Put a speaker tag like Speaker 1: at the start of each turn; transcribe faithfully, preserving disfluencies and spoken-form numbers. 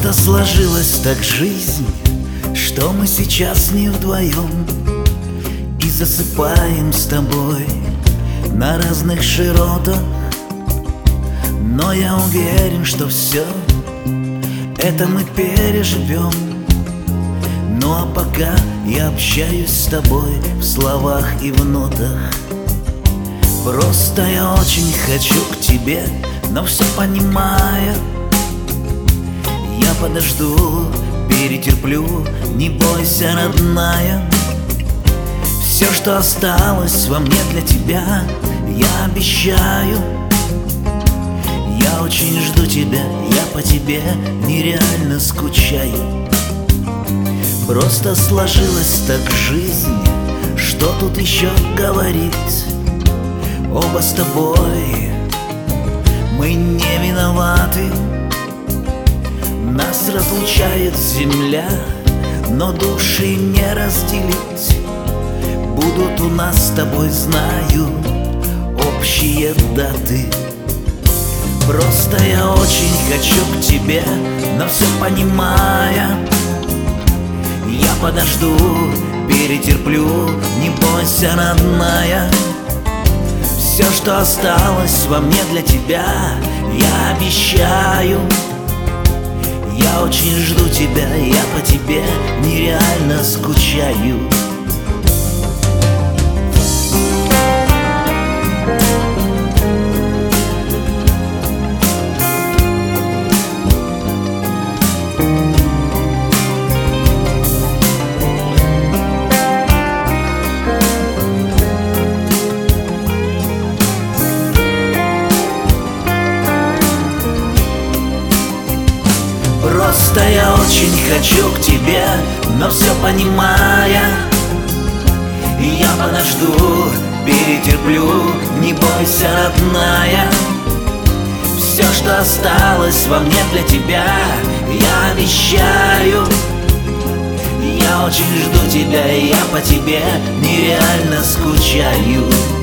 Speaker 1: Просто сложилась так жизнь, что мы сейчас не вдвоем и засыпаем с тобой на разных широтах. Но я уверен, что все это мы переживем. Ну а пока я общаюсь с тобой в словах и в нотах. Просто я очень хочу к тебе, но все понимая, я подожду, перетерплю, не бойся, родная. Все, что осталось во мне для тебя, я обещаю. Я очень жду тебя, я по тебе нереально скучаю. Просто сложилась так жизнь, что тут еще говорить. Оба с тобой мы не виноваты. Нас разлучает земля, но души не разделить. Будут у нас с тобой, знаю, общие даты. Просто я очень хочу к тебе, но все понимая, я подожду, перетерплю, не бойся, родная. Все, что осталось во мне для тебя, я обещаю. Я очень жду тебя, я по тебе нереально скучаю. Просто я очень хочу к тебе, но все понимая, я подожду, перетерплю, не бойся, родная. Все, что осталось во мне для тебя, я обещаю. Я очень жду тебя, я по тебе нереально скучаю.